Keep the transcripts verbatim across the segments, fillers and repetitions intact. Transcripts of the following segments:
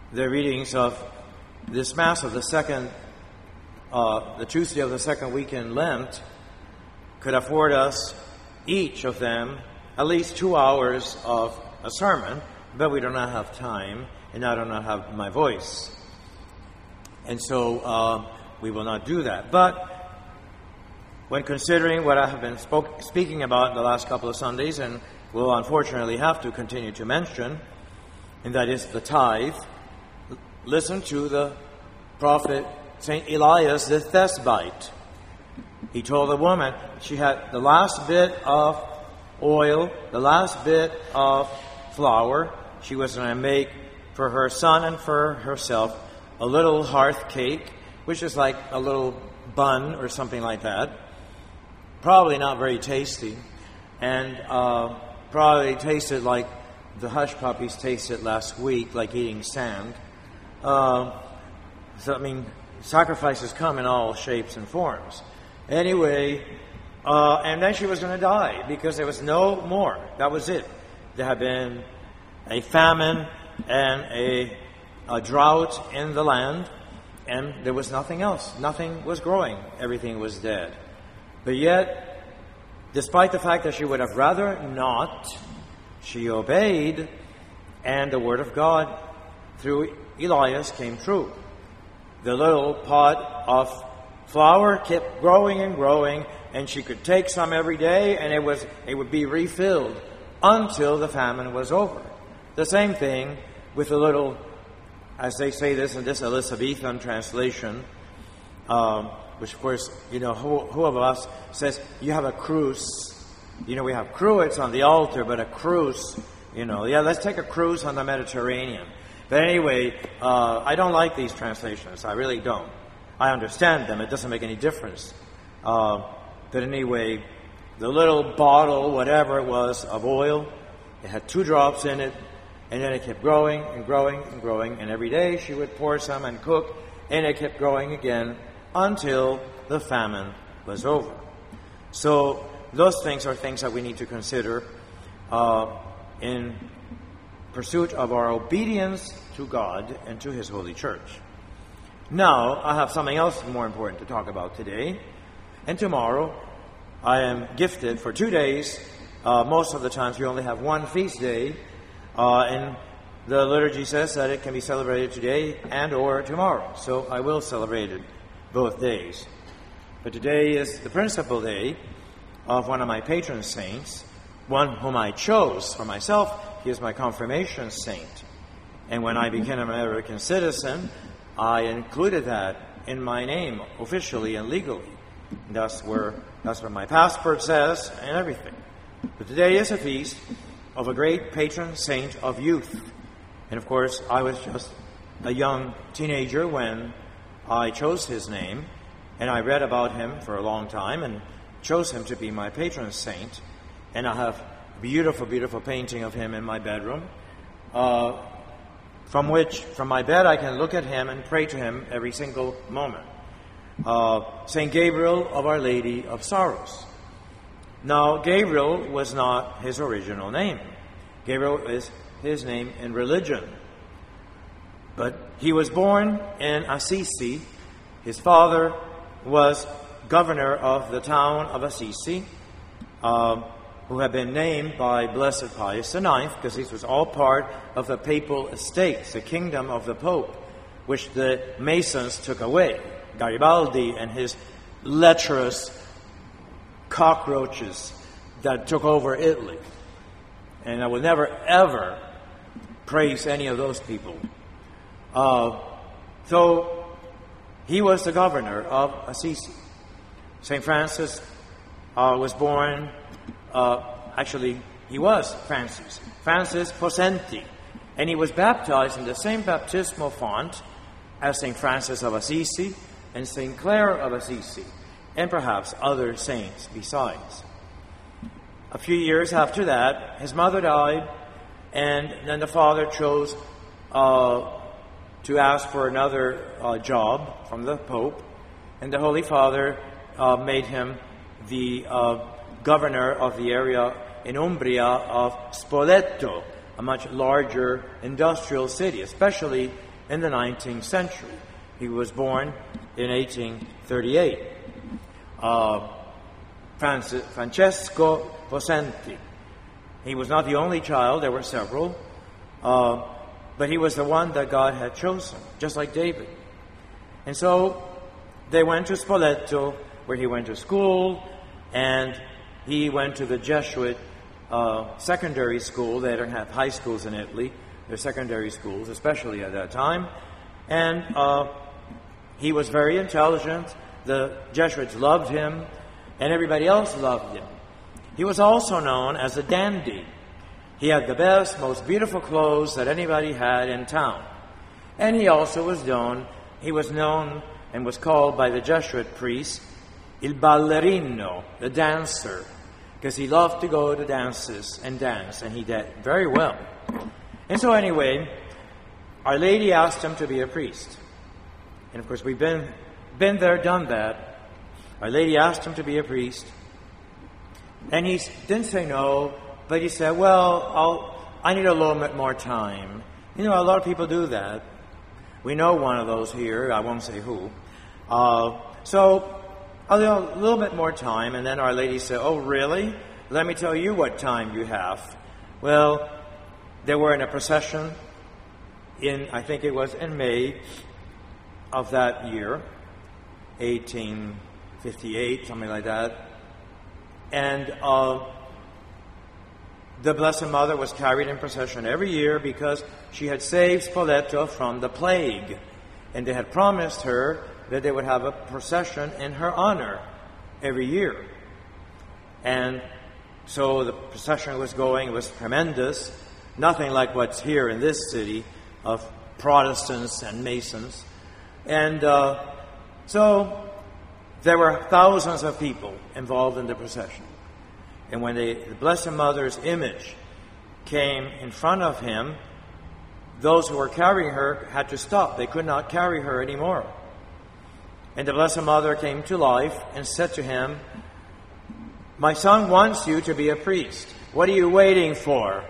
the readings of this Mass of the second, uh, the Tuesday of the second week in Lent could afford us, each of them, at least two hours of a sermon, but we do not have time, and I do not have my voice. And so uh, we will not do that. But when considering what I have been spoke, speaking about in the last couple of Sundays, and will unfortunately have to continue to mention, and that is the tithe, listen to the prophet Saint Elias the Thesbite. He told the woman she had the last bit of oil, the last bit of flour. She was going to make for her son and for herself a little hearth cake, which is like a little bun or something like that. Probably not very tasty, and uh, probably tasted like the hush puppies tasted last week, like eating sand. Uh, so, I mean, sacrifices come in all shapes and forms. Anyway, uh, and then she was going to die because there was no more. That was it. There had been a famine and a, a drought in the land, and there was nothing else. Nothing was growing. Everything was dead. But yet, despite the fact that she would have rather not, she obeyed, and the word of God through Elias came true. The little pot of flour kept growing and growing, and she could take some every day, and it was it would be refilled until the famine was over. The same thing with the little, as they say this in this Elizabethan translation, um, which of course, you know, who, who of us says, you have a cruise. You know, we have cruets on the altar, but a cruise, you know, yeah, let's take a cruise on the Mediterranean. But anyway, uh, I don't like these translations. I really don't. I understand them. It doesn't make any difference. Uh, but anyway, the little bottle, whatever it was, of oil, it had two drops in it, and then it kept growing and growing and growing, and every day she would pour some and cook, and it kept growing again until the famine was over. So those things are things that we need to consider uh, in pursuit of our obedience to God and to His Holy Church. Now, I have something else more important to talk about today. And tomorrow, I am gifted for two days. Uh, most of the times, we only have one feast day. Uh, and the liturgy says that it can be celebrated today and or tomorrow. So I will celebrate it both days. But today is the principal day of one of my patron saints, one whom I chose for myself. He is my confirmation saint. And when I became an American citizen, I included that in my name officially and legally. That's where that's what my passport says and everything. But today is a feast of a great patron saint of youth. And of course, I was just a young teenager when I chose his name, and I read about him for a long time and chose him to be my patron saint. And I have a beautiful, beautiful painting of him in my bedroom, uh, from which, from my bed, I can look at him and pray to him every single moment. Uh, Saint Gabriel of Our Lady of Sorrows. Now, Gabriel was not his original name. Gabriel is his name in religion. But he was born in Assisi. His father was governor of the town of Assisi, uh, who had been named by Blessed Pius the Ninth, because this was all part of the papal estates, the kingdom of the Pope, which the Masons took away. Garibaldi and his lecherous cockroaches that took over Italy. And I will never, ever praise any of those people. Uh, so, he was the governor of Assisi. Saint Francis uh, was born, uh, actually, he was Francis, Francis Possenti. And he was baptized in the same baptismal font as Saint Francis of Assisi and Saint Clare of Assisi, and perhaps other saints besides. A few years after that, his mother died, and then the father chose uh, to ask for another uh, job from the Pope, and the Holy Father uh, made him the uh, governor of the area in Umbria of Spoleto, a much larger industrial city, especially in the nineteenth century. He was born in eighteen thirty-eight. Uh, Francis, Francesco Possenti. He was not the only child, there were several, uh, but he was the one that God had chosen, just like David. And so they went to Spoleto, where he went to school, and he went to the Jesuit uh, secondary school. They don't have high schools in Italy. They're secondary schools, especially at that time. And uh, he was very intelligent. The Jesuits loved him, and everybody else loved him. He was also known as a dandy. He had the best, most beautiful clothes that anybody had in town. And he also was known, he was known and was called by the Jesuit priests, il ballerino, the dancer, because he loved to go to dances and dance, and he did very well. And so anyway, Our Lady asked him to be a priest. And of course, we've been, been there, done that. Our Lady asked him to be a priest. And he didn't say no, but he said, well, I'll, I need a little bit more time. You know, a lot of people do that. We know one of those here. I won't say who. Uh, so, a little, a little bit more time. And then Our Lady said, oh, really? Let me tell you what time you have. Well, they were in a procession in, I think it was in May of that year, eighteen fifty-eight, something like that. And uh, the Blessed Mother was carried in procession every year because she had saved Spoleto from the plague. And they had promised her that they would have a procession in her honor every year. And so the procession was going, it was tremendous. Nothing like what's here in this city of Protestants and Masons. And uh, so there were thousands of people involved in the procession. And when they, the Blessed Mother's image came in front of him, those who were carrying her had to stop. They could not carry her anymore. And the Blessed Mother came to life and said to him, my son wants you to be a priest. What are you waiting for?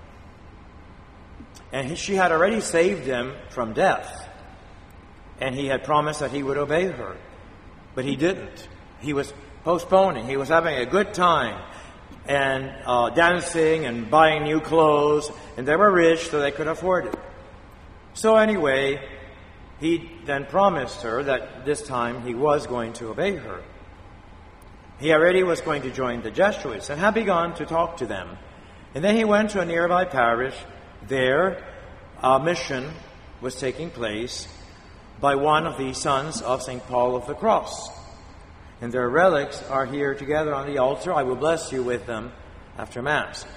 And he, she had already saved him from death. And he had promised that he would obey her. But he didn't. He was postponing. He was having a good time and uh, dancing and buying new clothes. And they were rich, so they could afford it. So anyway, he then promised her that this time he was going to obey her. He already was going to join the Jesuits and had begun to talk to them. And then he went to a nearby parish. There, a mission was taking place by one of the sons of Saint Paul of the Cross. And their relics are here together on the altar. I will bless you with them after Mass.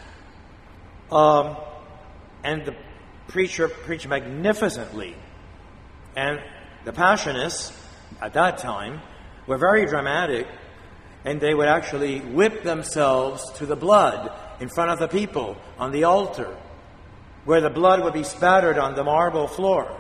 Um, and the preacher preached magnificently. And the Passionists, at that time, were very dramatic, and they would actually whip themselves to the blood in front of the people on the altar, where the blood would be spattered on the marble floor,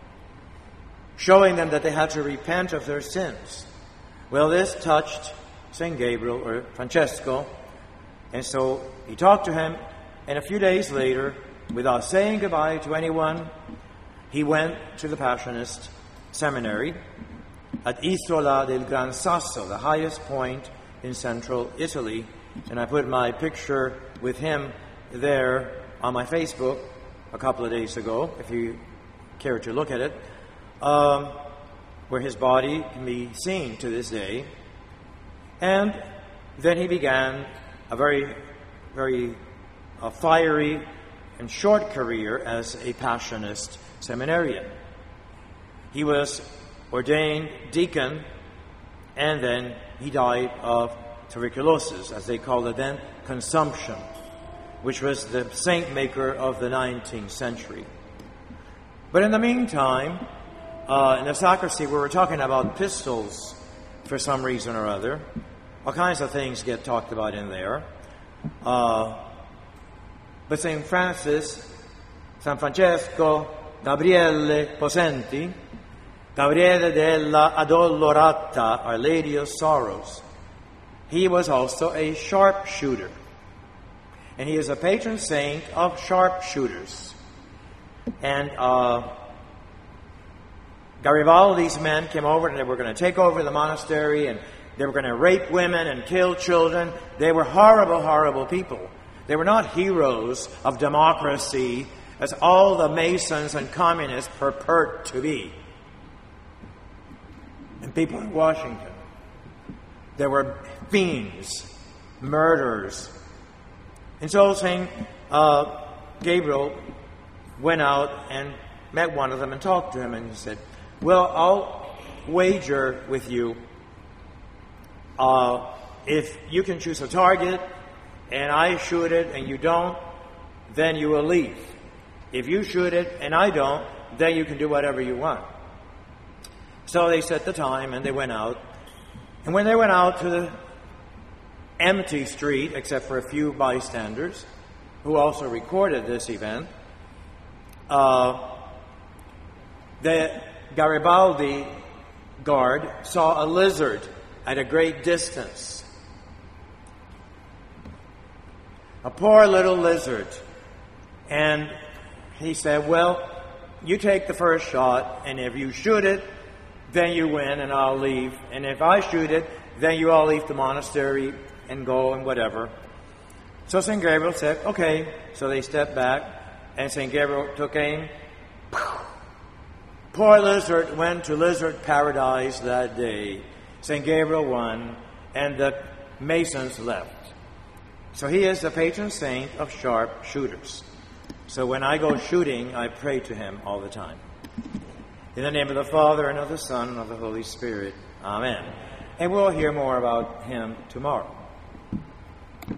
showing them that they had to repent of their sins. Well, this touched Saint Gabriel, or Francesco, and so he talked to him, and a few days later, without saying goodbye to anyone, he went to the Passionist seminary at Isola del Gran Sasso, the highest point in central Italy. And I put my picture with him there on my Facebook a couple of days ago, if you care to look at it, um, where his body can be seen to this day. And then he began a very, very uh, fiery and short career as a Passionist seminarian. He was ordained deacon, and then he died of tuberculosis, as they called it then, consumption, which was the saint maker of the nineteenth century. But in the meantime, uh, in the sacristy, we were talking about pistols for some reason or other. All kinds of things get talked about in there. Uh, but Saint Francis, San Francesco, Gabriele Possenti, Gabriele della Addolorata, Our Lady of Sorrows, he was also a sharpshooter. And he is a patron saint of sharpshooters. And uh, Garibaldi's men came over and they were going to take over the monastery and they were going to rape women and kill children. They were horrible, horrible people. They were not heroes of democracy as all the Masons and communists purport to be. And people in Washington, there were fiends, murderers. And so Saint uh, Gabriel went out and met one of them and talked to him, and he said, well, I'll wager with you, uh, if you can choose a target and I shoot it and you don't, then you will leave. If you shoot it and I don't, then you can do whatever you want. So they set the time and they went out. And when they went out to the empty street, except for a few bystanders who also recorded this event, uh, the Garibaldi guard saw a lizard at a great distance. A poor little lizard. And he said, well, you take the first shot, and if you shoot it, then you win and I'll leave. And if I shoot it, then you all leave the monastery and go and whatever. So Saint Gabriel said, okay. So they stepped back, and Saint Gabriel took aim. Poor lizard went to lizard paradise that day. Saint Gabriel won, and the Masons left. So he is the patron saint of sharp shooters. So when I go shooting, I pray to him all the time. In the name of the Father, and of the Son, and of the Holy Spirit. Amen. And we'll hear more about him tomorrow.